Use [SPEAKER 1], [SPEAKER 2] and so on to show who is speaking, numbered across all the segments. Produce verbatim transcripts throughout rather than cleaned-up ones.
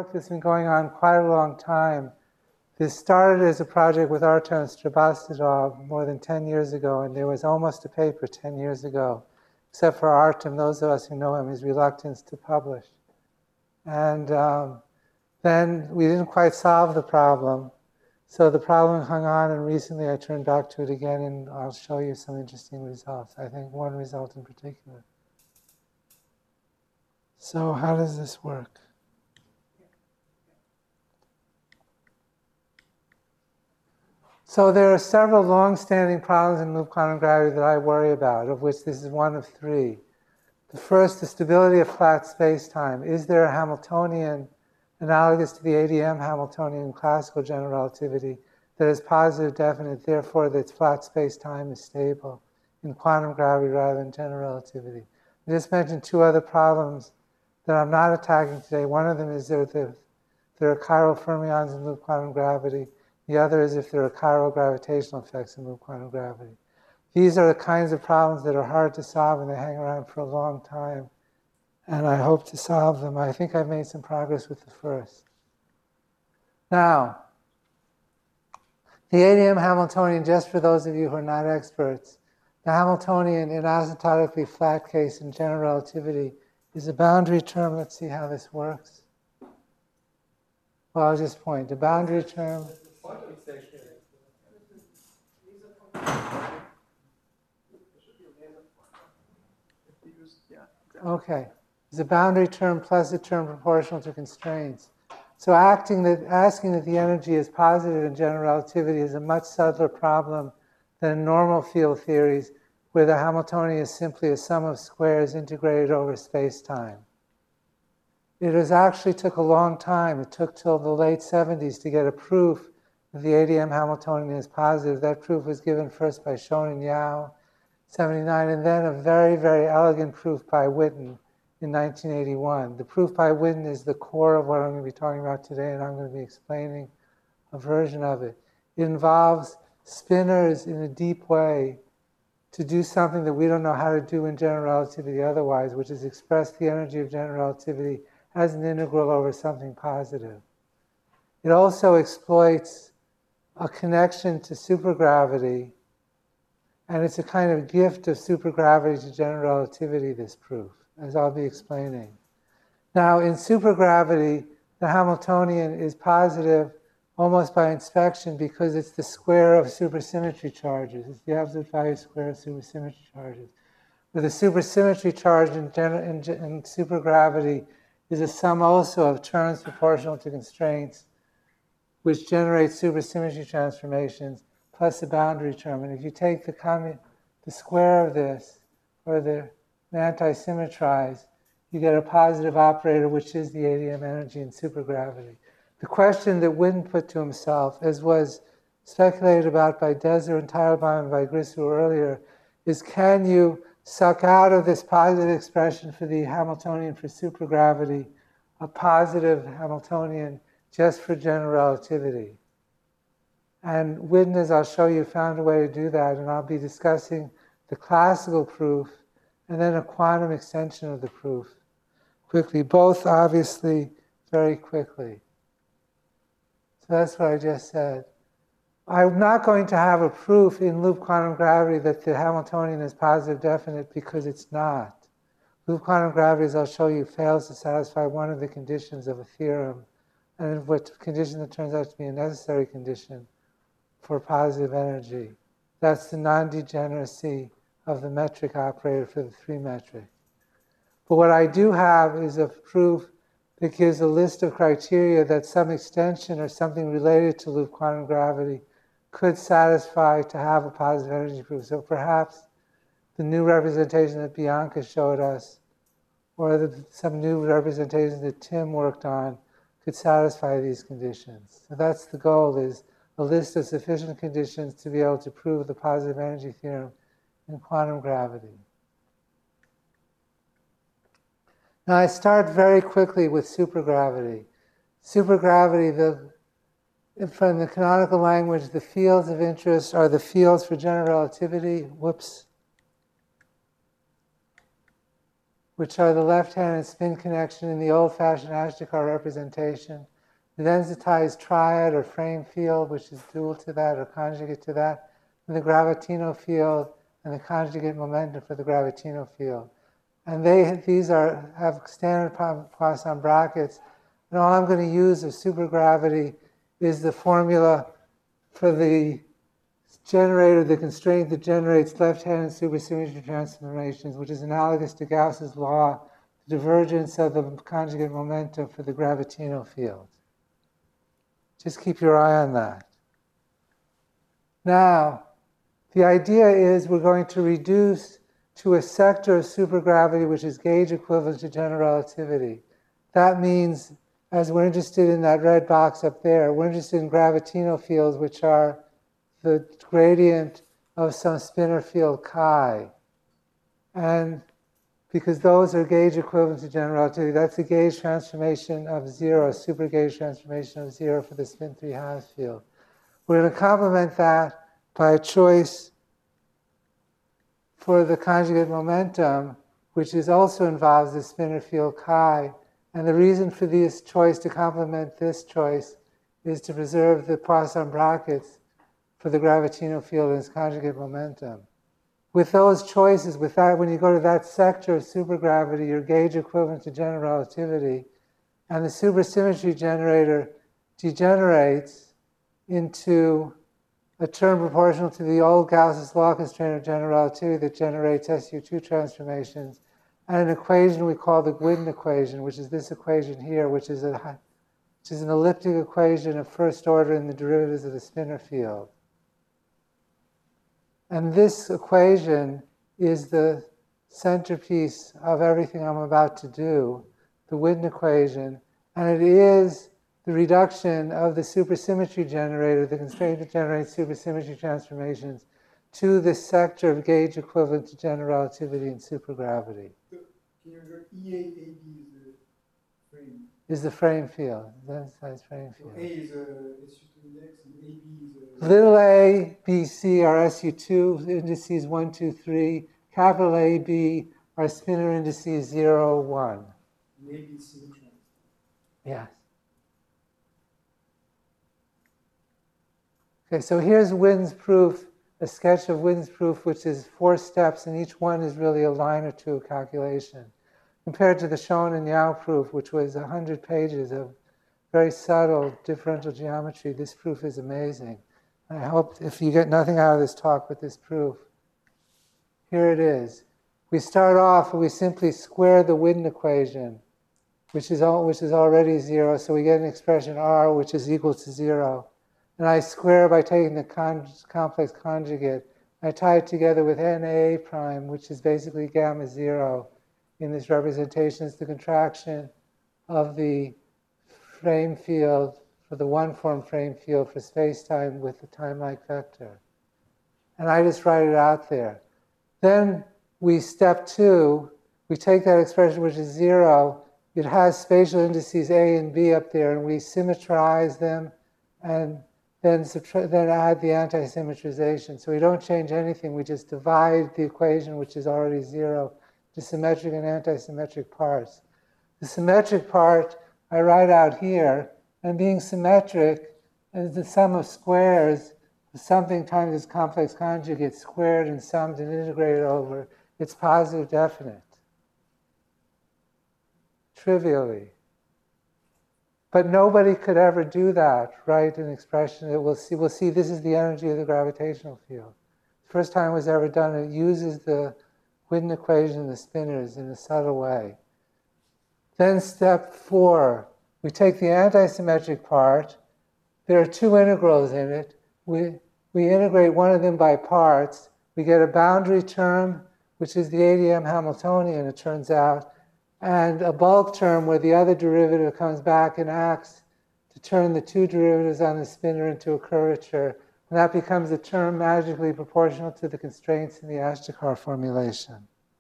[SPEAKER 1] work that's been going on quite a long time. This started as a project with Artem Strabastidov more than ten years ago, and there was almost a paper ten years ago, except for Artem, those of us who know him, his reluctance to publish. And um, then we didn't quite solve the problem. So the problem hung on, and recently I turned back to it again, and I'll show you some interesting results. I think one result in particular. So how does this work? So there are several long-standing problems in loop quantum gravity that I worry about, of which this is one of three. The first, the stability of flat space-time. Is there a Hamiltonian analogous to the A D M Hamiltonian in classical general relativity that is positive definite, therefore that its flat space-time is stable in quantum gravity rather than general relativity? I just mentioned two other problems that I'm not attacking today. One of them is that there, there are chiral fermions in loop quantum gravity. The other is if there are chiral gravitational effects in loop quantum gravity. These are the kinds of problems that are hard to solve, and they hang around for a long time. And I hope to solve them. I think I've made some progress with the first. Now, the A D M Hamiltonian, just for those of you who are not experts, the Hamiltonian in asymptotically flat case in general relativity is a boundary term. Let's see how this works. Well, I'll just point. The boundary term. Okay. It's a boundary term plus a term proportional to constraints. So acting that, asking that the energy is positive in general relativity is a much subtler problem than in normal field theories, where the Hamiltonian is simply a sum of squares integrated over space-time. It was actually took a long time. It took till the late seventies to get a proof that the A D M Hamiltonian is positive. That proof was given first by Schoen and Yau, seventy-nine, and then a very, very elegant proof by Witten in nineteen eighty-one. The proof by Witten is the core of what I'm going to be talking about today, and I'm going to be explaining a version of it. It involves spinors in a deep way to do something that we don't know how to do in general relativity otherwise, which is express the energy of general relativity as an integral over something positive. It also exploits a connection to supergravity, and it's a kind of gift of supergravity to general relativity, this proof, as I'll be explaining. Now, in supergravity, the Hamiltonian is positive almost by inspection because it's the square of supersymmetry charges. It's the absolute value square of supersymmetry charges. But the supersymmetry charge in, in, in supergravity is a sum also of terms proportional to constraints, which generate supersymmetry transformations, plus a boundary term. And if you take the, commu the square of this, or the, the anti-symmetrize, you get a positive operator, which is the A D M energy in supergravity. The question that Witten put to himself, as was speculated about by Deser and Teitelbaum and by Griswold earlier, is can you suck out of this positive expression for the Hamiltonian for supergravity a positive Hamiltonian just for general relativity? And Witten, as I'll show you, found a way to do that, and I'll be discussing the classical proof and then a quantum extension of the proof quickly, both obviously very quickly. So that's what I just said. I'm not going to have a proof in loop quantum gravity that the Hamiltonian is positive definite, because it's not. Loop quantum gravity, as I'll show you, fails to satisfy one of the conditions of a theorem, and what condition that turns out to be a necessary condition for positive energy. That's the non-degeneracy of the metric operator for the three metric. But what I do have is a proof that gives a list of criteria that some extension or something related to loop quantum gravity could satisfy to have a positive energy proof. So perhaps the new representation that Bianca showed us, or the, some new representation that Tim worked on, could satisfy these conditions. So that's the goal, is a list of sufficient conditions to be able to prove the positive energy theorem in quantum gravity. Now I start very quickly with supergravity. Supergravity, the, from the canonical language, the fields of interest are the fields for general relativity. Whoops. which are the left-handed spin connection in the old-fashioned Ashtekar representation, the densitized triad or frame field, which is dual to that or conjugate to that, and the gravitino field and the conjugate momentum for the gravitino field. And they, these are, have standard Poisson brackets. And all I'm going to use of supergravity is the formula for the generator, the constraint that generates left-handed supersymmetry transformations, which is analogous to Gauss's law, the divergence of the conjugate momentum for the gravitino field. Just keep your eye on that. Now, the idea is we're going to reduce to a sector of supergravity which is gauge equivalent to general relativity. That means, as we're interested in that red box up there, we're interested in gravitino fields, which are the gradient of some spinor field chi. And because those are gauge equivalent to general relativity, that's a gauge transformation of zero, a super gauge transformation of zero for the spin three halves field. We're going to complement that by a choice for the conjugate momentum, which is also involves the spinor field chi. And the reason for this choice to complement this choice is to preserve the Poisson brackets for the gravitino field and its conjugate momentum. With those choices, with that, when you go to that sector of supergravity, your gauge equivalent to general relativity, and the supersymmetry generator degenerates into a term proportional to the old Gauss's law constraint of general relativity that generates S U two transformations, and an equation we call the Gwynn equation, which is this equation here, which is, a, which is an elliptic equation of first order in the derivatives of the spinor field. And this equation is the centerpiece of everything I'm about to do, the Gwynn equation, and it is the reduction of the supersymmetry generator, the constraint that generates supersymmetry transformations, to this sector of gauge equivalent to general relativity and supergravity.
[SPEAKER 2] So, can you remember E A A B is the frame?
[SPEAKER 1] Is the frame field. That's, that's frame field.
[SPEAKER 2] So A is a S U two index and A B is a...
[SPEAKER 1] Little a, B, C are S U two indices one, two, three. Capital A, B are spinor indices zero, one.
[SPEAKER 2] And A, B, C, which one?
[SPEAKER 1] Yes. Okay, so here's Wynn's proof, a sketch of Wynn's proof, which is four steps, and each one is really a line or two of calculation. Compared to the Schoen and Yau proof, which was one hundred pages of very subtle differential geometry, this proof is amazing. I hope if you get nothing out of this talk but this proof, here it is. We start off and we simply square the Witten equation, which is, all, which is already zero, so we get an expression R which is equal to zero. And I square by taking the con complex conjugate. I tie it together with N A prime, which is basically gamma zero in this representation. It's the contraction of the frame field for the one-form frame field for space-time with the time-like vector. And I just write it out there. Then we, step two, we take that expression, which is zero. It has spatial indices A and B up there, and we symmetrize them and then, then add the anti-symmetrization. So we don't change anything. We just divide the equation, which is already zero, to symmetric and anti-symmetric parts. The symmetric part I write out here, and being symmetric is the sum of squares of something times its complex conjugate squared and summed and integrated over its positive definite. Trivially. But nobody could ever do that, write an expression that we'll see. We'll see this is the energy of the gravitational field. First time it was ever done, it uses the Witten equation, the spinors, in a subtle way. Then step four, we take the anti-symmetric part. There are two integrals in it. We, we integrate one of them by parts. We get a boundary term, which is the A D M Hamiltonian, it turns out, and a bulk term where the other derivative comes back and acts to turn the two derivatives on the spinor into a curvature. And that becomes a term magically proportional to the constraints in the Ashtekar formulation.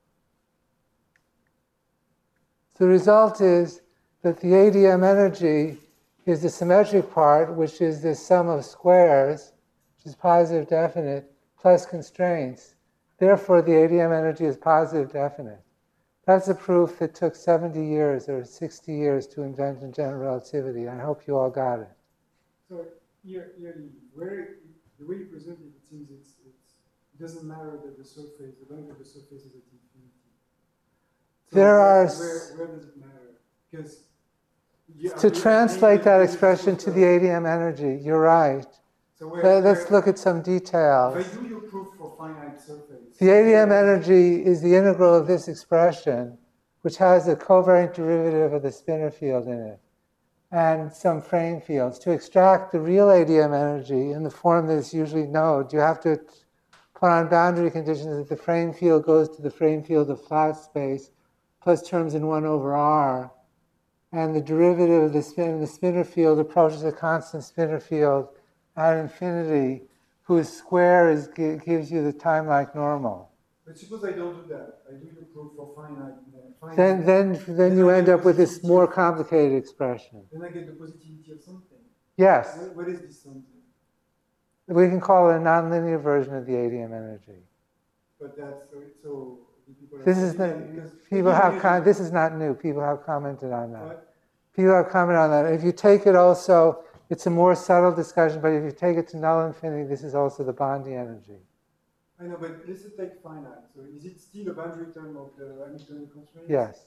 [SPEAKER 1] The result is that the A D M energy is the symmetric part, which is the sum of squares, which is positive definite, plus constraints. Therefore, the A D M energy is positive definite. That's a proof that took seventy years or sixty years to invent in general relativity. I hope you all got it.
[SPEAKER 2] So here, here, where the way you present it, it seems it's, it's it doesn't matter that the surface, the length of the surface is at infinity. So
[SPEAKER 1] There
[SPEAKER 2] where,
[SPEAKER 1] are
[SPEAKER 2] where, where does it matter? Because you,
[SPEAKER 1] to translate that expression to the A D M energy, you're right.
[SPEAKER 2] So where,
[SPEAKER 1] Let, let's
[SPEAKER 2] where,
[SPEAKER 1] look at some details.
[SPEAKER 2] if I do your proof for finite surface,
[SPEAKER 1] The A D M energy is the integral of this expression, which has a covariant derivative of the spinor field in it, and some frame fields. To extract the real A D M energy in the form that is usually node, you have to put on boundary conditions that the frame field goes to the frame field of flat space plus terms in one over r, and the derivative of the spin, the spinor field approaches a constant spinor field at infinity, whose square is, gives you the time-like normal.
[SPEAKER 2] But suppose I don't do that. I do your proof for finite. Uh, finite.
[SPEAKER 1] Then, then, then, then you end up with this more complicated expression.
[SPEAKER 2] Then I get the positivity of something.
[SPEAKER 1] Yes.
[SPEAKER 2] What, what is this something?
[SPEAKER 1] We can call it a nonlinear version of the A D M energy.
[SPEAKER 2] But that's so. so people
[SPEAKER 1] this is not, people have con this is not new. People have commented on that. What? People have commented on that. If you take it also, it's a more subtle discussion. But if you take it to null infinity, this is also the Bondi energy.
[SPEAKER 2] I know, but let's take finite. So is it still a boundary term of the Hamiltonian constraint?
[SPEAKER 1] Yes.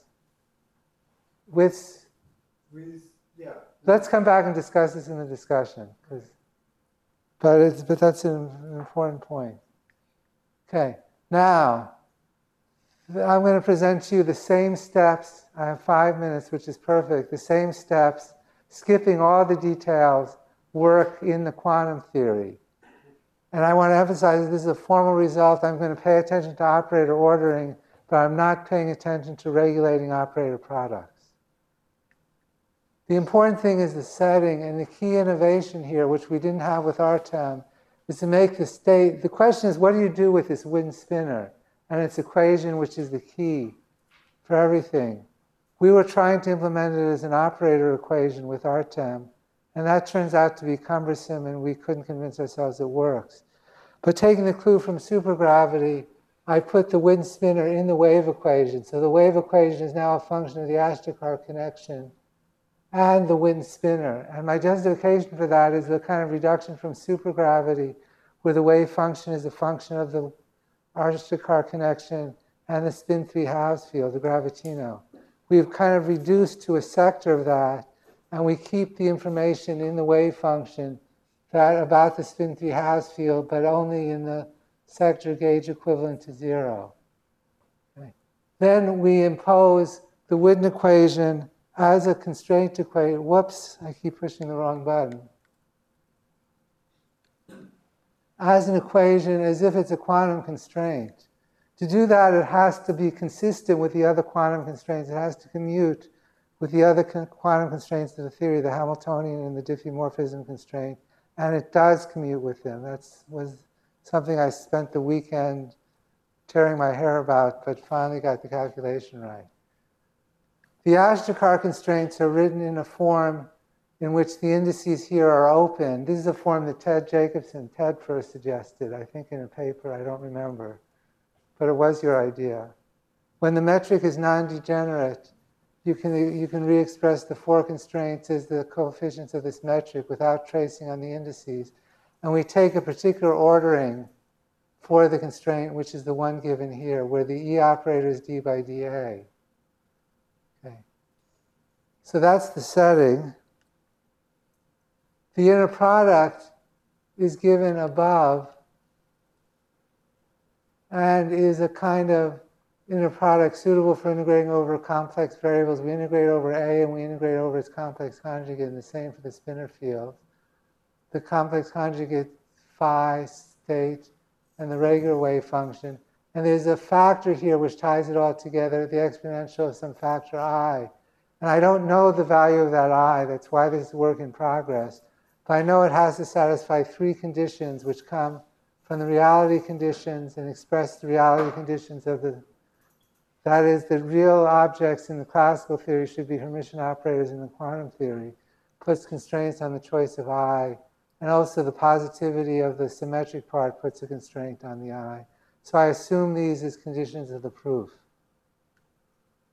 [SPEAKER 1] With.
[SPEAKER 2] With yeah.
[SPEAKER 1] Let's come back and discuss this in the discussion, because. But it's but that's an important point. Okay, now I'm going to present to you the same steps. I have five minutes, which is perfect. The same steps, skipping all the details, work in the quantum theory. And I want to emphasize that this is a formal result. I'm going to pay attention to operator ordering, but I'm not paying attention to regulating operator products. The important thing is the setting, and the key innovation here, which we didn't have with Artem, is to make the state. The question is, what do you do with this wind spinner and its equation, which is the key for everything? We were trying to implement it as an operator equation with Artem, and that turns out to be cumbersome, and we couldn't convince ourselves it works. But taking the clue from supergravity, I put the wind spinner in the wave equation. So the wave equation is now a function of the Ashtekar connection and the wind spinner. And my justification for that is the kind of reduction from supergravity, where the wave function is a function of the Ashtekar connection and the spin three halves field, the gravitino. We've kind of reduced to a sector of that, and we keep the information in the wave function that about the spin three halves field, but only in the sector gauge equivalent to zero. Okay. Then we impose the Witten equation as a constraint equation. Whoops, I keep pushing the wrong button. As an equation, as if it's a quantum constraint. To do that, it has to be consistent with the other quantum constraints. It has to commute with the other con quantum constraints of the theory, the Hamiltonian and the diffeomorphism constraint, and it does commute with them. That was something I spent the weekend tearing my hair about, but finally got the calculation right. The Ashtekar constraints are written in a form in which the indices here are open. This is a form that Ted Jacobson, Ted first suggested, I think in a paper, I don't remember. But it was your idea. When the metric is non-degenerate, you can, you can re-express the four constraints as the coefficients of this metric without tracing on the indices. And we take a particular ordering for the constraint, which is the one given here, where the E operator is d by dA. Okay. So that's the setting. The inner product is given above and is a kind of inner product suitable for integrating over complex variables. We integrate over A and we integrate over its complex conjugate, and the same for the spinor field. The complex conjugate phi state and the regular wave function. And there's a factor here which ties it all together, the exponential of some factor I. And I don't know the value of that I. That's why this is a work in progress. But I know it has to satisfy three conditions which come from the reality conditions and express the reality conditions of the, that is, that real objects in the classical theory should be Hermitian operators in the quantum theory, puts constraints on the choice of I, and also the positivity of the symmetric part puts a constraint on the I. So I assume these as conditions of the proof.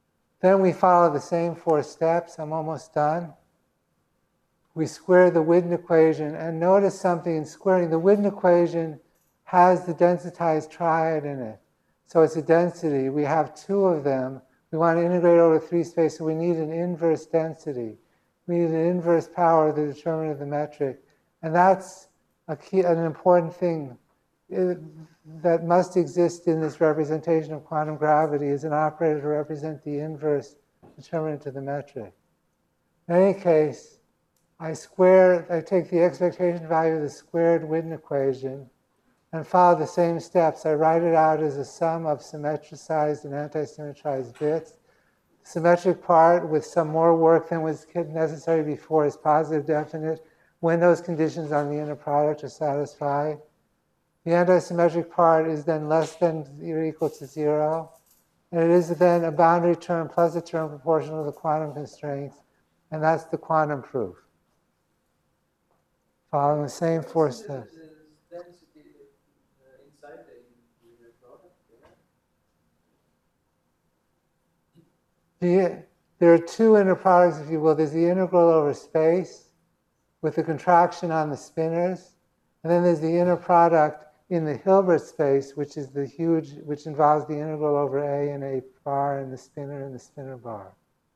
[SPEAKER 1] Then we follow the same four steps. I'm almost done. We square the Witten equation, and notice something in squaring. The Witten equation has the densitized triad in it. So it's a density. We have two of them. We want to integrate over three space, so we need an inverse density. We need an inverse power of the determinant of the metric. And that's a key, an important thing that must exist in this representation of quantum gravity is an operator to represent the inverse determinant of the metric. In any case, I square, I take the expectation value of the squared Witten equation and follow the same steps. I write it out as a sum of symmetricized and anti-symmetrized bits. The symmetric part, with some more work than was necessary before, is positive definite when those conditions on the inner product are satisfied. The anti-symmetric part is then less than or equal to zero. And it is then a boundary term plus a term proportional to the quantum constraints. And that's the quantum proof. Following the same four steps.
[SPEAKER 3] Density inside the inner product,
[SPEAKER 1] yeah? The, there are two inner products, if you will. There's the integral over space with the contraction on the spinners. And then there's the inner product in the Hilbert space, which is the huge, which involves the integral over A and A bar and the spinner and the spinner bar.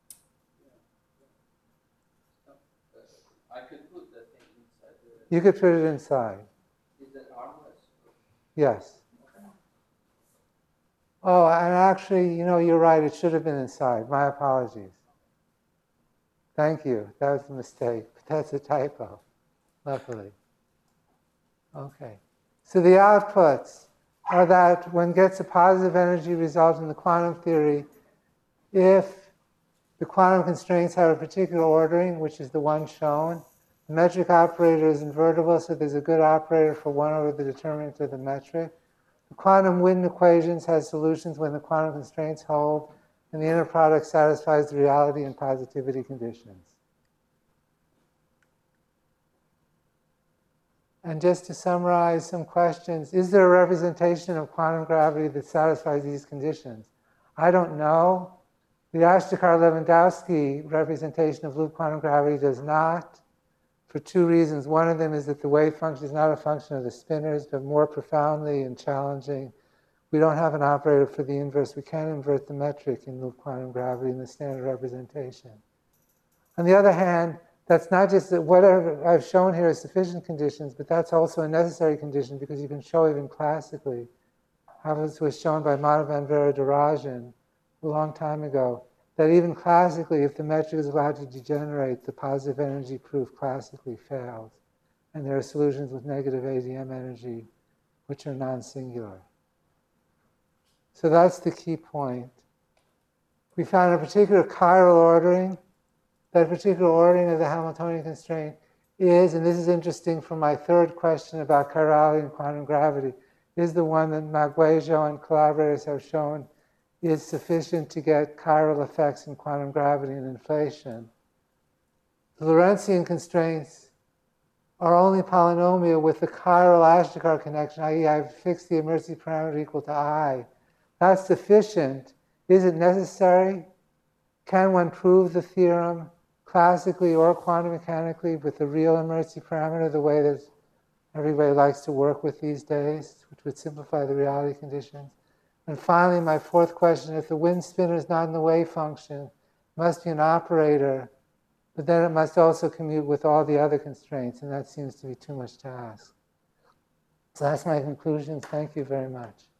[SPEAKER 3] I could put that thing inside the...
[SPEAKER 1] You could put it inside.
[SPEAKER 3] Is that harmless?
[SPEAKER 1] Yes. Okay. Oh, and actually, you know, you're right. It should have been inside. My apologies. Thank you. That was a mistake. But that's a typo, luckily. Okay. So the outputs are that one gets a positive energy result in the quantum theory if the quantum constraints have a particular ordering, which is the one shown. The metric operator is invertible, so there's a good operator for one over the determinant of the metric. The quantum Witten equations has solutions when the quantum constraints hold, and the inner product satisfies the reality and positivity conditions. And just to summarize some questions, is there a representation of quantum gravity that satisfies these conditions? I don't know. The Ashtekar-Lewandowski representation of loop quantum gravity does not, for two reasons. One of them is that the wave function is not a function of the spinners, but more profoundly and challenging, we don't have an operator for the inverse. We can't invert the metric in loop quantum gravity in the standard representation. On the other hand, that's not just that whatever I've shown here is sufficient conditions, but that's also a necessary condition because you can show even classically, how this was shown by Madhav van Veera-Darajan a long time ago, that even classically, if the metric is allowed to degenerate, the positive energy proof classically fails. And there are solutions with negative A D M energy, which are non-singular. So that's the key point. We found a particular chiral ordering. That particular ordering of the Hamiltonian constraint is, and this is interesting for my third question about chirality and quantum gravity, is the one that Maguejo and collaborators have shown is sufficient to get chiral effects in quantum gravity and inflation. The Lorentzian constraints are only polynomial with the chiral Ashtekar connection, that is I've fixed the immersive parameter equal to I. That's sufficient. Is it necessary? Can one prove the theorem classically or quantum mechanically with the real immersive parameter the way that everybody likes to work with these days, which would simplify the reality conditions? And finally, my fourth question, if the Witten spinner is not in the wave function, it must be an operator, but then it must also commute with all the other constraints, and that seems to be too much to ask. So that's my conclusions. Thank you very much.